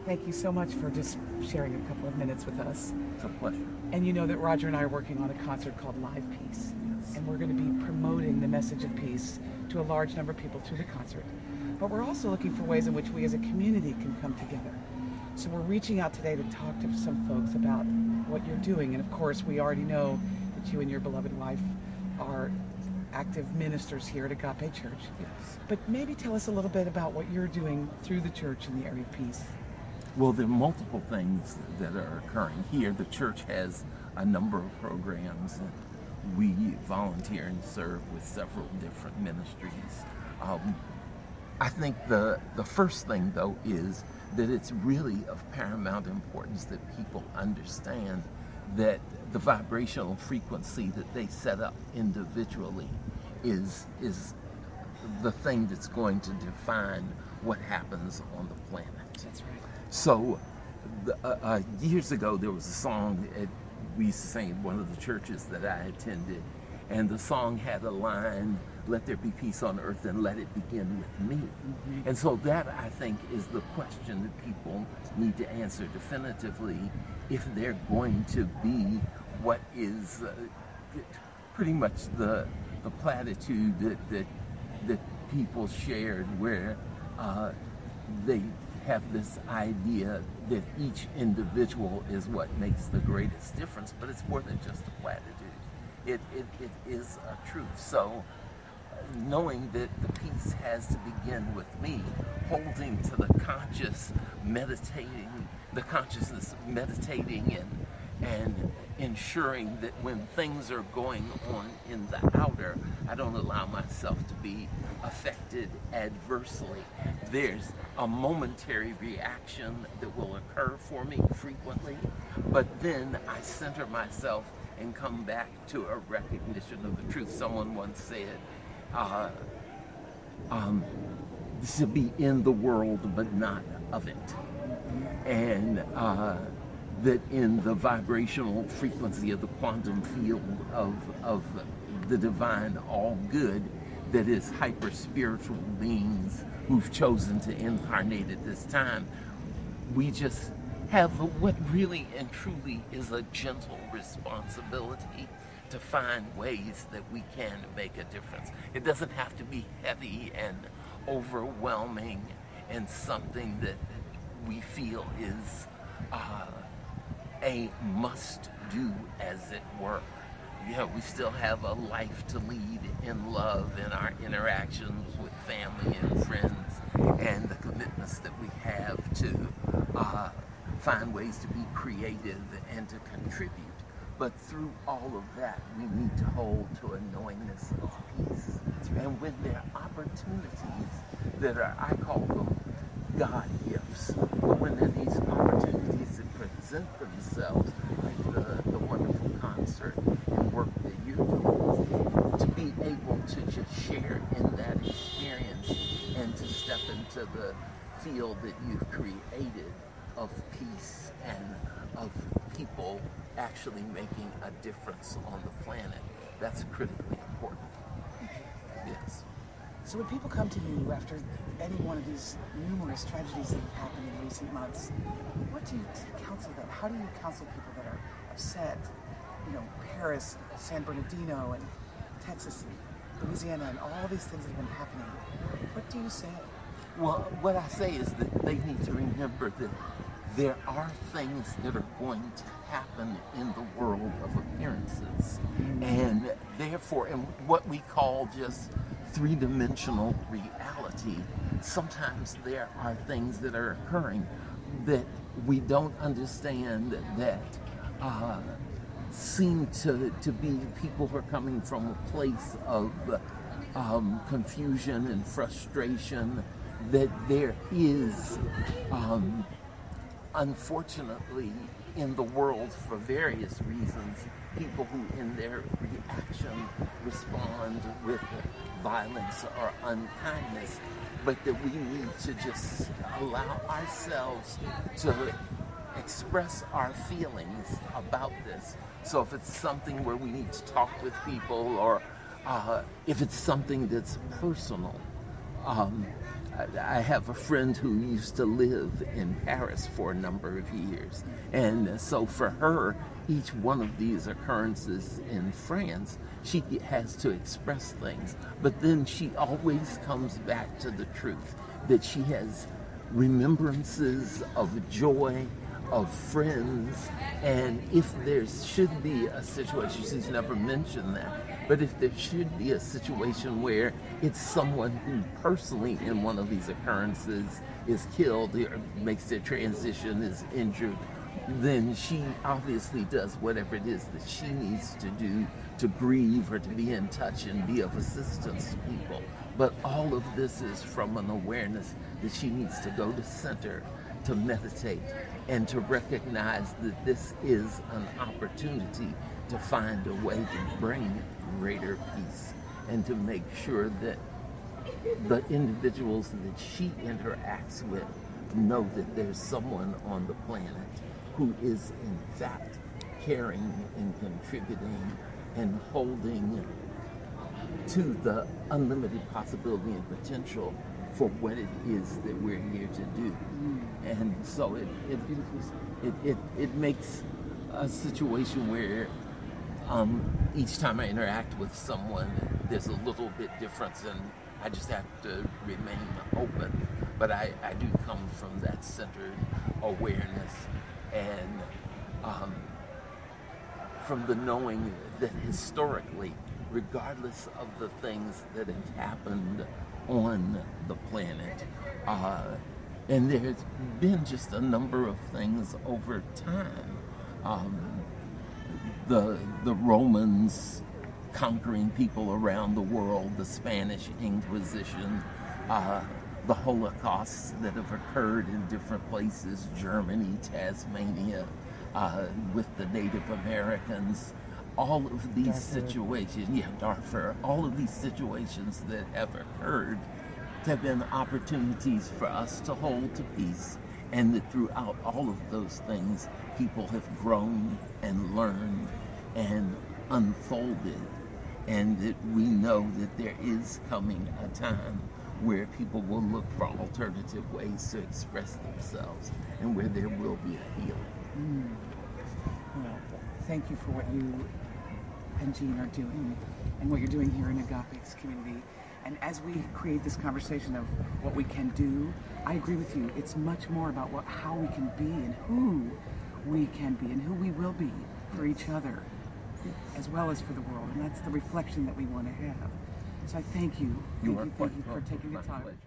Thank you so much for just sharing a couple of minutes with us. It's a pleasure. And you know that Roger and I are working on a concert called Live Peace. Yes. And we're going to be promoting the message of peace to a large number of people through the concert. But we're also looking for ways in which we as a community can come together. So we're reaching out today to talk to some folks about what you're doing. And of course, we already know that you and your beloved wife are active ministers here at Agape Church. Yes. But maybe tell us a little bit about what you're doing through the church in the area of peace. Well, there are multiple things that are occurring here. The church has a number of programs, and we volunteer and serve with several different ministries. I think the first thing, though, is that it's really of paramount importance that people understand that the vibrational frequency that they set up individually is the thing that's going to define what happens on the planet. That's right. So years ago, there was a song we used to sing in one of the churches that I attended, and the song had a line, "Let there be peace on earth and let it begin with me." Mm-hmm. And so that, I think, is the question that people need to answer definitively if they're going to be what is pretty much the platitude that people shared, where they have this idea that each individual is what makes the greatest difference, but it's more than just a platitude. It is a truth. So knowing that the peace has to begin with me, holding to the consciousness meditating and ensuring that when things are going on in the outer, I don't allow myself to be affected adversely. There's a momentary reaction that will occur for me frequently, but then I center myself and come back to a recognition of the truth. Someone once said, to be in the world but not of it. And that in the vibrational frequency of the quantum field of the divine all good, that is hyper spiritual beings who've chosen to incarnate at this time, we just have what really and truly is a gentle responsibility to find ways that we can make a difference. It doesn't have to be heavy and overwhelming and something that we feel is a must-do, as it were. Yeah, we still have a life to lead in love in our interactions with family and friends, and the commitments that we have to find ways to be creative and to contribute. But through all of that, we need to hold to a knowingness of peace. And when there are opportunities that are, I call them God gifts, but when there are these opportunities that present themselves, like the wonderful concert and work that you're doing, to be able to just share in that experience and to step into the field that you've created of peace and of people actually making a difference on the planet, that's critically important. Yes. So when people come to you after any one of these numerous tragedies that have happened in recent months, what do you counsel them? How do you counsel people that are upset? You know, Paris, San Bernardino, and Texas, and Louisiana, and all these things that have been happening. What do you say? Well, what I say is that they need to remember that there are things that are going to happen in the world of appearances. And therefore, in what we call just three-dimensional reality, sometimes there are things that are occurring that we don't understand, that seem to be people who are coming from a place of confusion and frustration, that there is unfortunately in the world, for various reasons, people who in their reaction respond with violence or unkindness, but that we need to just allow ourselves to express our feelings about this. So if it's something where we need to talk with people, or if it's something that's personal, I have a friend who used to live in Paris for a number of years. And so for her, each one of these occurrences in France, she has to express things. But then she always comes back to the truth that she has remembrances of joy, of friends, and if there should be a situation, she's never mentioned that, but if there should be a situation where it's someone who personally in one of these occurrences is killed or makes their transition, is injured, then she obviously does whatever it is that she needs to do to grieve or to be in touch and be of assistance to people. But all of this is from an awareness that she needs to go to center, to meditate, and to recognize that this is an opportunity to find a way to bring greater peace and to make sure that the individuals that she interacts with know that there's someone on the planet who is in fact caring and contributing and holding to the unlimited possibility and potential for what it is that we're here to do. And so it makes a situation where each time I interact with someone, there's a little bit difference, and I just have to remain open. But I do come from that centered awareness and from the knowing that historically, regardless of the things that have happened on the planet, and there's been just a number of things over time. The Romans conquering people around the world, the Spanish Inquisition, the Holocausts that have occurred in different places, Germany, Tasmania, with the Native Americans, all of these situations, Darfur, all of these situations that have occurred have been opportunities for us to hold to peace, and that throughout all of those things, people have grown and learned and unfolded, and that we know that there is coming a time where people will look for alternative ways to express themselves and where there will be a healing. Well, thank you for what you and Jean are doing and what you're doing here in Agape's community. And as we create this conversation of what we can do, I agree with you. It's much more about how we can be and who we can be and who we will be for each other as well as for the world. And that's the reflection that we want to have. So I thank you. Thank you for taking the time.